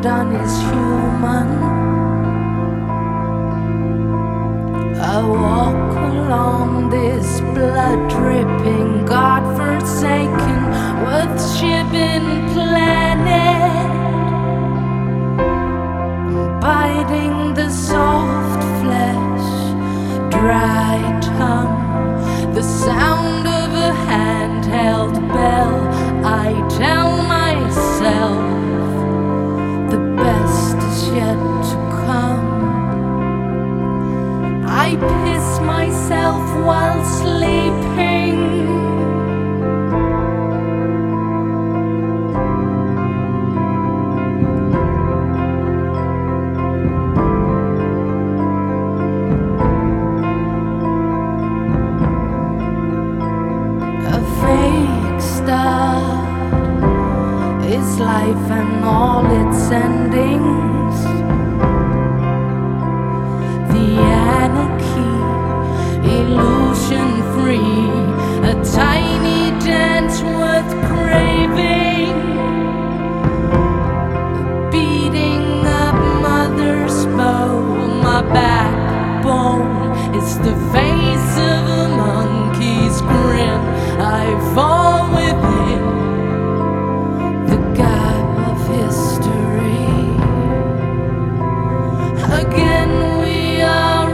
done is human. I walk along this blood-dripping, God-forsaken, earth-shipping planet, biting the soft flesh, dry tongue, the sound of a handheld bell. I tell myself the best is yet to come. I piss myself while sleeping. A fake start is life and all its endings. The anarchy, illusion free, a tiny dance worth craving. Beating up mother's bow, my backbone is the face of a monkey's grin. I fall within the gap of history. Again we are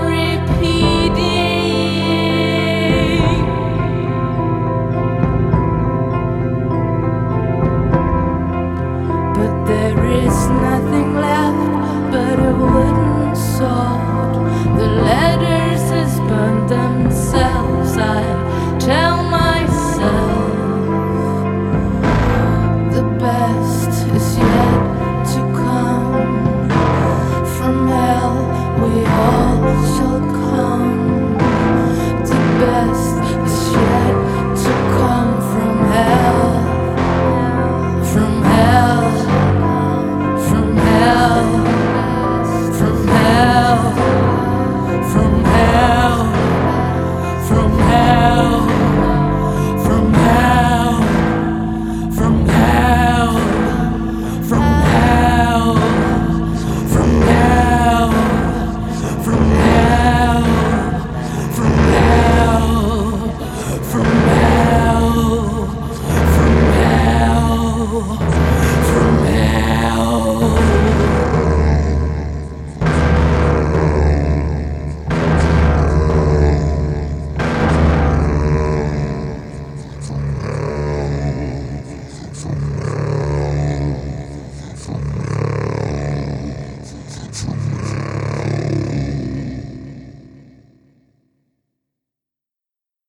repeating, but there is nothing left.